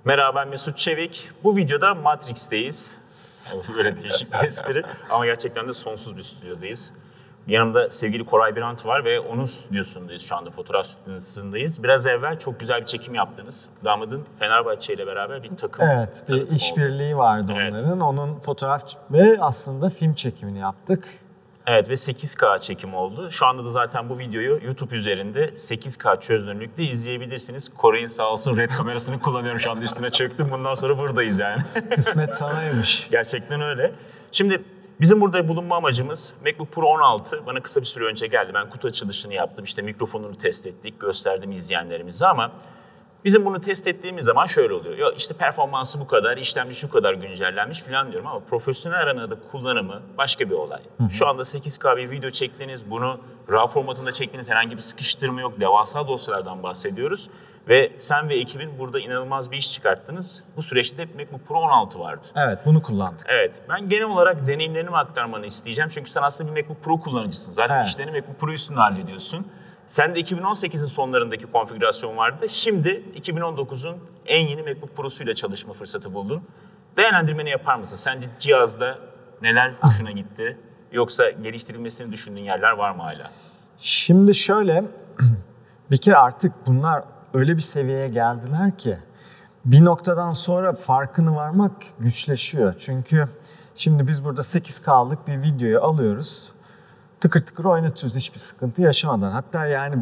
Merhaba, ben Mesut Çevik. Bu videoda Matrix'teyiz. Böyle değişik bir espri ama gerçekten de sonsuz bir stüdyodayız. Yanımda sevgili Koray Birant var ve onun stüdyosundayız şu anda, fotoğraf stüdyosundayız. Biraz evvel çok güzel bir çekim yaptınız. Damadın Fenerbahçe ile beraber bir takım. Evet, bir işbirliği vardı onların. Evet. Onun fotoğraf ve aslında film çekimini yaptık. Evet ve 8K çekimi oldu. Şu anda da zaten bu videoyu YouTube üzerinde 8K çözünürlükte izleyebilirsiniz. Koray'ın sağ olsun red kamerasını kullanıyorum şu anda, üstüne çöktüm. Bundan sonra buradayız yani. Kısmet sanaymış. Gerçekten öyle. Şimdi bizim burada bulunma amacımız MacBook Pro 16 bana kısa bir süre önce geldi. Ben kutu açılışını yaptım. İşte mikrofonunu test ettik, gösterdim izleyenlerimize ama bizim bunu test ettiğimiz zaman şöyle oluyor. Ya işte performansı bu kadar, işlemci şu kadar güncellenmiş falan diyorum ama profesyonel arenada kullanımı başka bir olay. Şu anda 8K bir video çektiniz, bunu RAW formatında çektiğiniz, herhangi bir sıkıştırma yok, devasa dosyalardan bahsediyoruz. Ve sen ve ekibin burada inanılmaz bir iş çıkarttınız. Bu süreçte de MacBook Pro 16 vardı. Evet, bunu kullandık. Evet, ben genel olarak deneyimlerimi aktarmanı isteyeceğim. Çünkü sen aslında bir MacBook Pro kullanıcısın. Zaten Evet. işlerini MacBook Pro üstünde hallediyorsun. Sen de 2018'in sonlarındaki konfigürasyon vardı. Şimdi 2019'un en yeni MacBook Pro'suyla çalışma fırsatı buldun. Değerlendirmeni yapar mısın? Sence cihazda neler hoşuna gitti? Yoksa geliştirilmesini düşündüğün yerler var mı hala? Şimdi şöyle, bir kere artık bunlar öyle bir seviyeye geldiler ki bir noktadan sonra farkını varmak güçleşiyor. Çünkü şimdi biz burada 8K'lık bir videoyu alıyoruz. Tıkır tıkır oynatıyoruz hiçbir sıkıntı yaşamadan. Hatta yani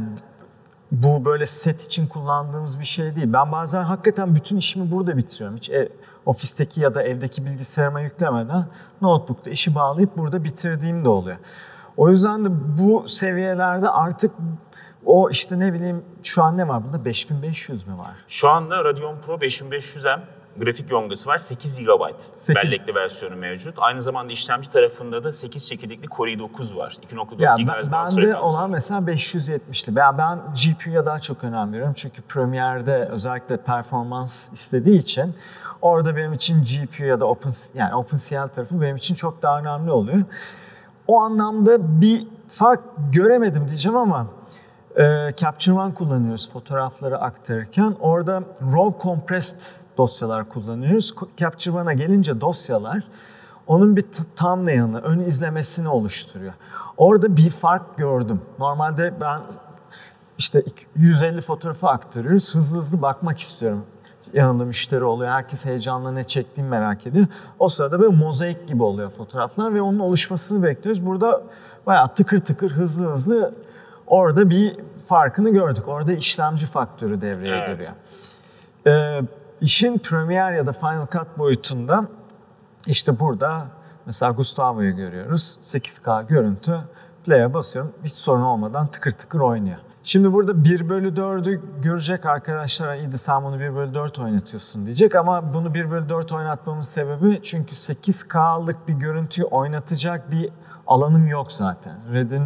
bu böyle set için kullandığımız bir şey değil. Ben bazen hakikaten bütün işimi burada bitiriyorum. Hiç ofisteki ya da evdeki bilgisayarıma yüklemeden notebook'ta işi bağlayıp burada bitirdiğim de oluyor. O yüzden de bu seviyelerde artık o işte ne bileyim şu an ne var bunda? 5500 mü var? Şu anda Radeon Pro 5500M grafik yongası var. 8 GB bellekli versiyonu mevcut. Aynı zamanda işlemci tarafında da 8 çekirdekli Core i9 var. 2.4 Ya GHz bende olan mesela 570'li. Ben GPU'ya daha çok önem veriyorum. Çünkü Premiere'de özellikle performans istediği için orada benim için GPU ya da OpenCL tarafı benim için çok daha önemli oluyor. O anlamda bir fark göremedim diyeceğim ama Capture One kullanıyoruz fotoğrafları aktarırken. Orada RAW compressed dosyalar kullanıyoruz. Capture One'a gelince dosyalar onun bir thumbnail'ını, ön izlemesini oluşturuyor. Orada bir fark gördüm. Normalde ben işte 150 fotoğrafı aktarıyoruz. Hızlı hızlı bakmak istiyorum. Yanımda müşteri oluyor. Herkes heyecanla ne çektiğimi merak ediyor. O sırada böyle mozaik gibi oluyor fotoğraflar ve onun oluşmasını bekliyoruz. Burada bayağı tıkır tıkır hızlı hızlı orada bir farkını gördük. Orada işlemci faktörü devreye giriyor. İşin Premiere ya da Final Cut boyutunda işte burada mesela Gustavo'yu görüyoruz. 8K görüntü. Play'e basıyorum. Hiç sorun olmadan tıkır tıkır oynuyor. Şimdi burada 1/4'ü görecek arkadaşlar. İyi de sen bunu 1/4 oynatıyorsun diyecek ama bunu 1/4 oynatmamın sebebi çünkü 8K'lık bir görüntüyü oynatacak bir alanım yok zaten.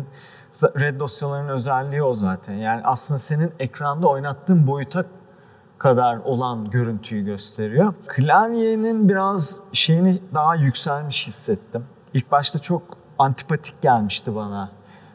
Red dosyalarının özelliği o zaten. Yani aslında senin ekranda oynattığın boyuta kadar olan görüntüyü gösteriyor. Klavyenin biraz şeyini daha yükselmiş hissettim. İlk başta çok antipatik gelmişti bana.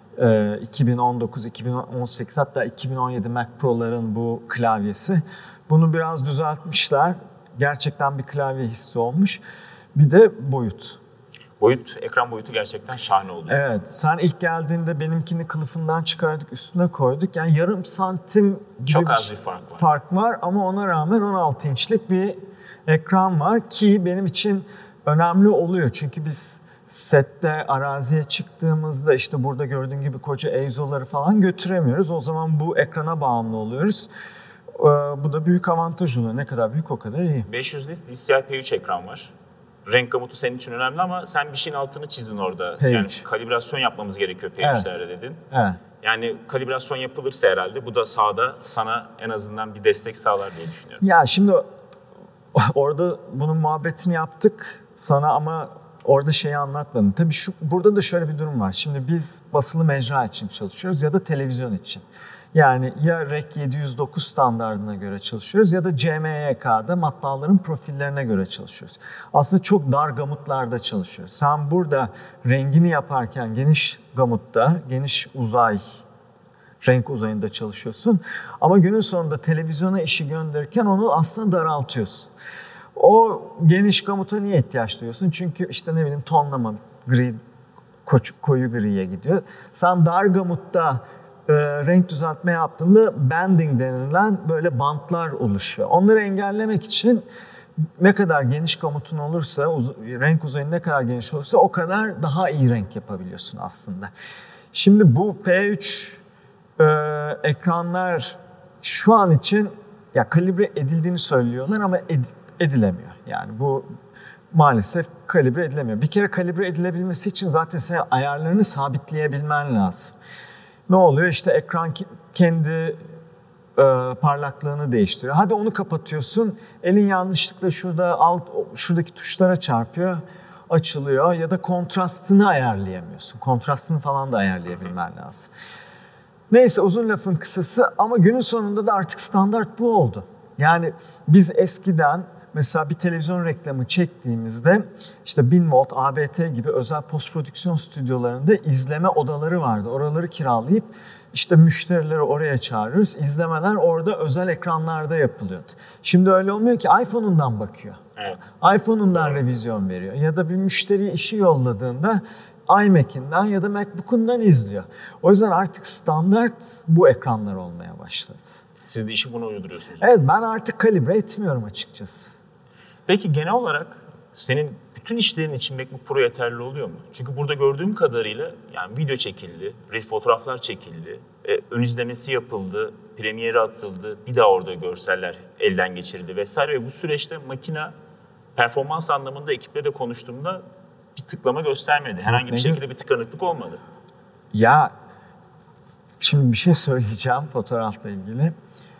2019, 2018 hatta 2017 Mac Pro'ların bu klavyesi. Bunu biraz düzeltmişler. Gerçekten bir klavye hissi olmuş. Bir de boyut. Ekran boyutu gerçekten şahane oldu. Evet, sen ilk geldiğinde benimkini kılıfından çıkardık, üstüne koyduk. Yani yarım santim gibi çok az bir fark var ama ona rağmen 16 inçlik bir ekran var ki benim için önemli oluyor. Çünkü biz sette araziye çıktığımızda işte burada gördüğün gibi koca EIZO'ları falan götüremiyoruz. O zaman bu ekrana bağımlı oluyoruz. Bu da büyük avantaj oluyor. Ne kadar büyük o kadar iyi. 500 nit DCI-P3 ekran var. Renk gamutu senin için önemli ama sen bir şeyin altını çizdin orada. P3. Yani kalibrasyon yapmamız gerekiyor P3'lerde dedin. Evet. Yani kalibrasyon yapılırsa herhalde bu da sahada sana en azından bir destek sağlar diye düşünüyorum. Ya şimdi orada bunun muhabbetini yaptık sana ama orada şeyi anlatmadım. Tabii burada da şöyle bir durum var. Şimdi biz basılı mecra için çalışıyoruz ya da televizyon için. Yani ya REC 709 standardına göre çalışıyoruz ya da CMYK'da matbaaların profillerine göre çalışıyoruz. Aslında çok dar gamutlarda çalışıyoruz. Sen burada rengini yaparken geniş gamutta, geniş uzay renk uzayında çalışıyorsun. Ama günün sonunda televizyona işi gönderirken onu aslında daraltıyorsun. O geniş gamuta niye ihtiyaç duyuyorsun? Çünkü işte ne bileyim tonlama, gri, koyu griye gidiyor. Sen dar gamutta renk düzeltme yaptığında banding denilen böyle bantlar oluşuyor. Onları engellemek için ne kadar geniş gamutun olursa, renk uzayı ne kadar geniş olursa o kadar daha iyi renk yapabiliyorsun aslında. Şimdi bu P3 ekranlar şu an için ya kalibre edildiğini söylüyorlar ama edilemiyor. Yani bu maalesef kalibre edilemiyor. Bir kere kalibre edilebilmesi için zaten sen ayarlarını sabitleyebilmen lazım. Ne oluyor? İşte ekran kendi parlaklığını değiştiriyor. Hadi onu kapatıyorsun. Elin yanlışlıkla şuradaki tuşlara çarpıyor, açılıyor ya da kontrastını ayarlayamıyorsun. Kontrastını falan da ayarlayabilmen lazım. Neyse uzun lafın kısası ama günün sonunda da artık standart bu oldu. Yani biz eskiden mesela bir televizyon reklamı çektiğimizde işte 1000 volt ABT gibi özel postprodüksiyon stüdyolarında izleme odaları vardı. Oraları kiralayıp işte müşterileri oraya çağırıyoruz. İzlemeler orada özel ekranlarda yapılıyordu. Şimdi öyle olmuyor ki iPhone'undan bakıyor. Evet. iPhone'undan revizyon veriyor. Ya da bir müşteriye işi yolladığında iMac'inden ya da MacBook'undan izliyor. O yüzden artık standart bu ekranlar olmaya başladı. Siz de işi buna uyduruyorsunuz. Evet, ben artık kalibre etmiyorum açıkçası. Peki genel olarak senin bütün işlerin için MacBook Pro yeterli oluyor mu? Çünkü burada gördüğüm kadarıyla yani video çekildi, fotoğraflar çekildi, ön izlemesi yapıldı, Premiere'e atıldı, bir daha orada görseller elden geçirildi vesaire ve bu süreçte makine performans anlamında ekiple de konuştuğumda bir tıklama göstermedi. Herhangi bir şekilde bir tıkanıklık olmadı. Ya şimdi bir şey söyleyeceğim fotoğrafla ilgili.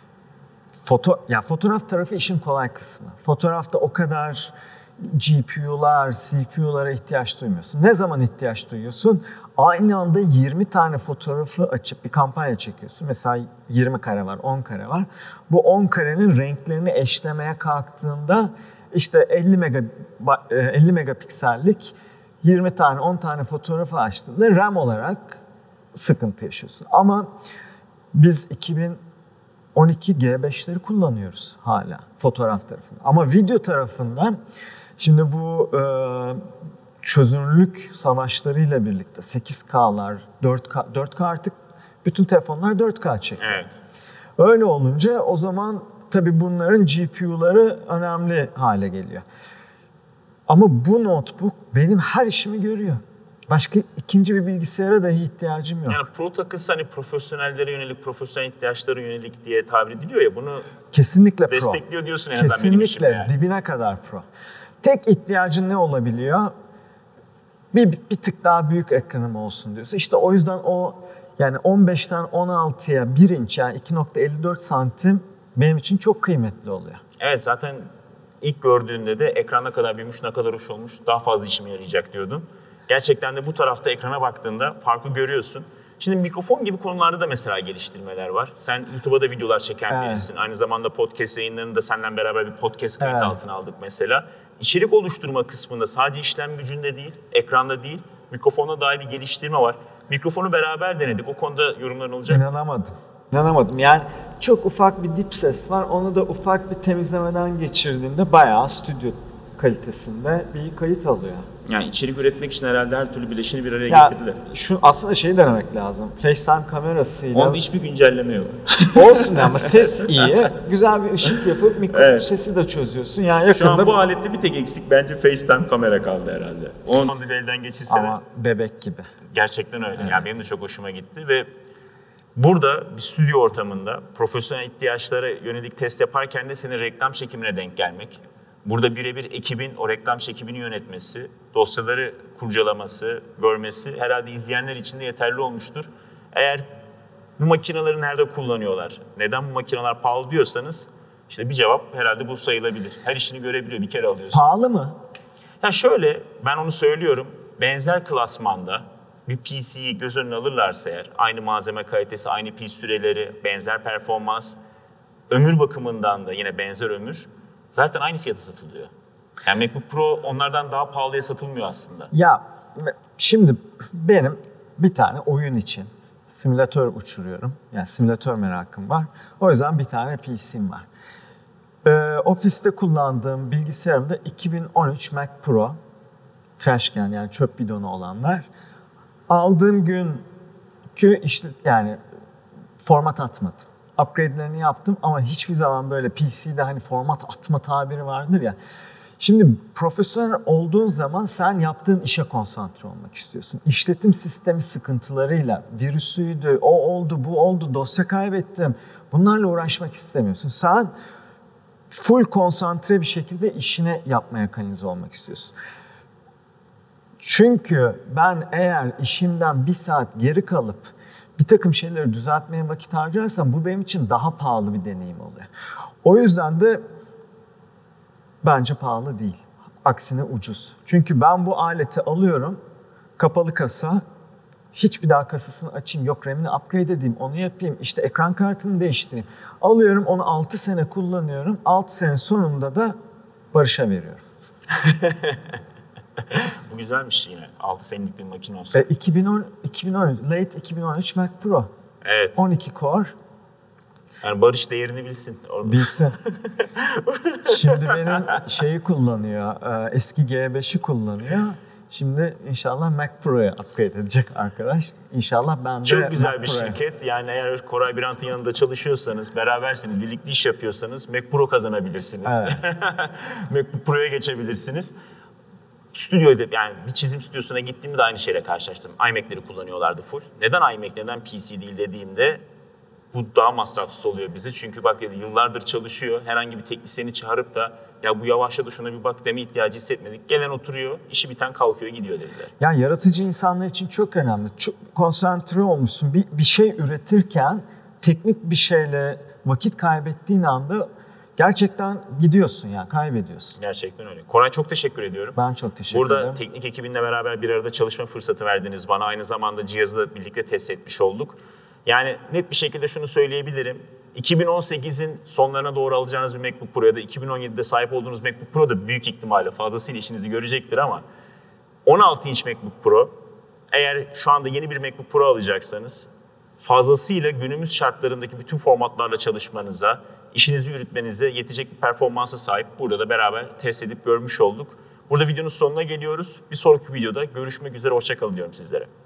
Fotoğraf tarafı işin kolay kısmı. Fotoğrafta o kadar GPU'lar, CPU'lara ihtiyaç duymuyorsun. Ne zaman ihtiyaç duyuyorsun? Aynı anda 20 tane fotoğrafı açıp bir kampanya çekiyorsun. Mesela 20 kare var, 10 kare var. Bu 10 karenin renklerini eşlemeye kalktığında işte 50 megapiksellik 20 tane, 10 tane fotoğrafı açtığında RAM olarak sıkıntı yaşıyorsun. Ama biz 2012 G5'leri kullanıyoruz hala fotoğraf tarafında. Ama video tarafından şimdi bu çözünürlük savaşlarıyla birlikte 8K'lar, 4K artık bütün telefonlar 4K çekiyor. Evet. Öyle olunca o zaman tabii bunların GPU'ları önemli hale geliyor. Ama bu notebook benim her işimi görüyor. Başka ikinci bir bilgisayara dahi ihtiyacım yok. Yani Pro takısı hani profesyonellere yönelik, profesyonel ihtiyaçlara yönelik diye tabir ediliyor ya, bunu kesinlikle destekliyor diyorsun en azından benim işimde. Kesinlikle dibine kadar Pro. Tek ihtiyacın ne olabiliyor? Bir tık daha büyük ekranım olsun diyorsun. İşte o yüzden o yani 15'ten 16'ya 1 inç yani 2.54 santim benim için çok kıymetli oluyor. Evet, zaten ilk gördüğünde de ekran ne kadar büyümüş, ne kadar hoş olmuş, daha fazla işime yarayacak diyordun. Gerçekten de bu tarafta ekrana baktığında farkı görüyorsun. Şimdi mikrofon gibi konularda da mesela geliştirmeler var. Sen YouTube'a da videolar çeken birisin. Aynı zamanda podcast yayınlarını da senden beraber bir podcast kayıt altına aldık mesela. İçerik oluşturma kısmında sadece işlem gücünde değil, ekranda değil, mikrofonda dair bir geliştirme var. Mikrofonu beraber denedik. O konuda yorumların olacak mı? İnanamadım. Yani çok ufak bir dip ses var. Onu da ufak bir temizlemeden geçirdiğinde bayağı stüdyo kalitesinde bir kayıt alıyor. Yani içerik üretmek için herhalde her türlü bileşeni bir araya getirdiler. Şu aslında şeyi denemek lazım. FaceTime kamerasıyla. Onda hiçbir güncelleme yok. Olsun ama ses iyi. Güzel bir ışık yapıp mikrofon sesi de çözüyorsun. Yani yakında şu an bu alette bir tek eksik bence FaceTime kamera kaldı herhalde. Onu bir elden geçirseler. Ama bebek gibi. Gerçekten öyle. Yani benim de çok hoşuma gitti ve burada bir stüdyo ortamında profesyonel ihtiyaçlara yönelik test yaparken de senin reklam çekimine denk gelmek. Burada birebir ekibin o reklam çekimini yönetmesi, dosyaları kurcalaması, görmesi herhalde izleyenler için de yeterli olmuştur. Eğer bu makineleri nerede kullanıyorlar, neden bu makineler pahalı diyorsanız işte bir cevap herhalde bu sayılabilir. Her işini görebiliyor, bir kere alıyorsun. Pahalı mı? Ya şöyle, ben onu söylüyorum, benzer klasmanda bir PC'yi göz önüne alırlarsa eğer, aynı malzeme kalitesi, aynı pil süreleri, benzer performans, ömür bakımından da yine benzer ömür, zaten aynı fiyata satılıyor. Yani MacBook Pro onlardan daha pahalıya satılmıyor aslında. Ya şimdi benim bir tane oyun için simülatör uçuruyorum. Yani simülatör merakım var. O yüzden bir tane PC'm var. Ofiste kullandığım bilgisayarımda 2013 Mac Pro, trashcan yani çöp bidonu olanlar. Aldığım günkü işte yani format atmadım. Upgrade'lerini yaptım ama hiçbir zaman böyle PC'de hani format atma tabiri vardır ya. Şimdi profesyonel olduğun zaman sen yaptığın işe konsantre olmak istiyorsun. İşletim sistemi sıkıntılarıyla, virüsüydü, o oldu, bu oldu, dosya kaybettim. Bunlarla uğraşmak istemiyorsun. Sen full konsantre bir şekilde işine yapmaya kanalize olmak istiyorsun. Çünkü ben eğer işimden bir saat geri kalıp bir takım şeyleri düzeltmeye vakit harcarsam bu benim için daha pahalı bir deneyim oluyor. O yüzden de bence pahalı değil. Aksine ucuz. Çünkü ben bu aleti alıyorum, kapalı kasa, hiçbir daha kasasını açayım, yok RAM'ini upgrade edeyim, onu yapayım, işte ekran kartını değiştireyim. Alıyorum, onu 6 sene kullanıyorum, 6 sene sonunda da Barış'a veriyorum. Bu güzelmiş yine. 6 senelik bir makine olsa. 2013, late 2013 Mac Pro. Evet. 12 core. Yani Barış değerini bilsin. Orada. Bilsin. Şimdi benim şeyi kullanıyor, eski G5'i kullanıyor. Şimdi inşallah Mac Pro'ya upgrade edecek arkadaş. İnşallah ben de çok güzel Mac bir Pro'ya. şirket. Yani eğer Koray Birant'ın yanında çalışıyorsanız, berabersiniz, birlikte iş yapıyorsanız Mac Pro kazanabilirsiniz. Evet. Mac Pro'ya geçebilirsiniz. Stüdyoda yani bir çizim stüdyosuna gittiğimde de aynı şeyle karşılaştım. iMac'leri kullanıyorlardı full. Neden iMac, neden PC değil dediğimde bu daha masrafsız oluyor bize. Çünkü bak dedi yıllardır çalışıyor. Herhangi bir teknisyeni çağırıp da ya bu yavaşladı şuna bir bak deme ihtiyacı hissetmedik. Gelen oturuyor, işi biten kalkıyor gidiyor dediler. Yani yaratıcı insanlar için çok önemli. Çok konsantre olmuşsun. Bir şey üretirken teknik bir şeyle vakit kaybettiğin anda gerçekten gidiyorsun yani kaybediyorsun. Gerçekten öyle. Koray çok teşekkür ediyorum. Ben çok teşekkür Burada ederim. teknik ekibinle beraber bir arada çalışma fırsatı verdiniz bana. Aynı zamanda cihazı da birlikte test etmiş olduk. Yani net bir şekilde şunu söyleyebilirim. 2018'in sonlarına doğru alacağınız bir MacBook Pro ya da 2017'de sahip olduğunuz MacBook Pro da büyük ihtimalle fazlasıyla işinizi görecektir ama 16 inç MacBook Pro, eğer şu anda yeni bir MacBook Pro alacaksanız fazlasıyla günümüz şartlarındaki bütün formatlarla çalışmanıza, işinizi yürütmenize yetecek bir performansa sahip. Burada da beraber test edip görmüş olduk. Burada videonun sonuna geliyoruz. Bir sonraki videoda görüşmek üzere, hoşça kalın diyorum sizlere.